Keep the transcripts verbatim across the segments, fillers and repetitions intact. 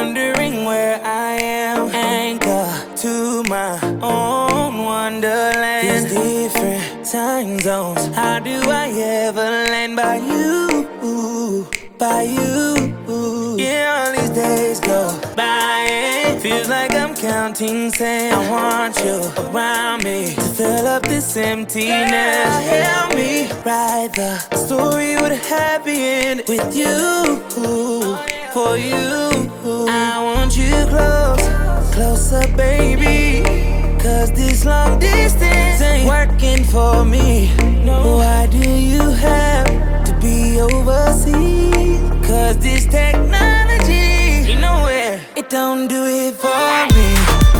wondering where I am. Anchor to my own wonderland. These different time zones, how do I ever land by you, by you? Yeah, all these days go by and feels like I'm counting sand. I want you around me to fill up this emptiness. Yeah, help me write the story with a happy end with you, for you. I want you close, closer, baby, cause this long distance ain't working for me. Why do you have to be overseas? Cause this technology, you know where it don't do it for me.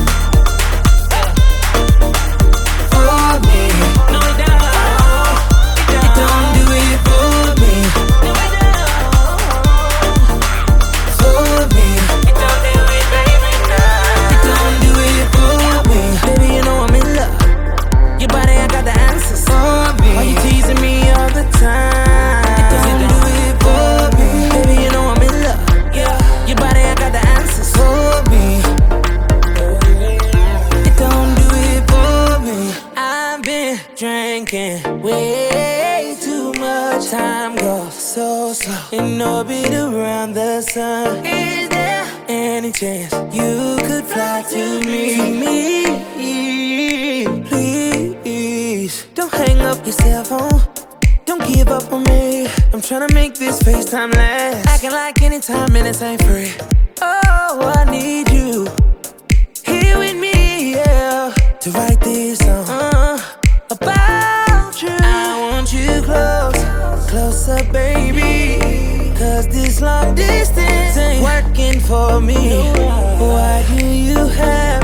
For me. No, it don't. It don't do it for me. No, it don't. For me. It don't do it, baby, no. It don't do it for me. Baby, you know I'm in love. Your body, I got the answers for me. Why you teasing me all the time? It don't do it for me. Baby, you know I'm in love. Yeah. Your body, I got the answers for me. It don't do it for me. I've been drinking way too much. Time goes so slow in orbit around the sun. Is there any chance you could fly to me? me? Please, don't hang up your cell phone. Don't give up on me. I'm tryna make this FaceTime last. Acting like anytime minutes ain't free. Oh, I need you here with me, yeah, to write this song uh, about you. I want you close, closer, baby, cause this long distance ain't working for me. Why do you have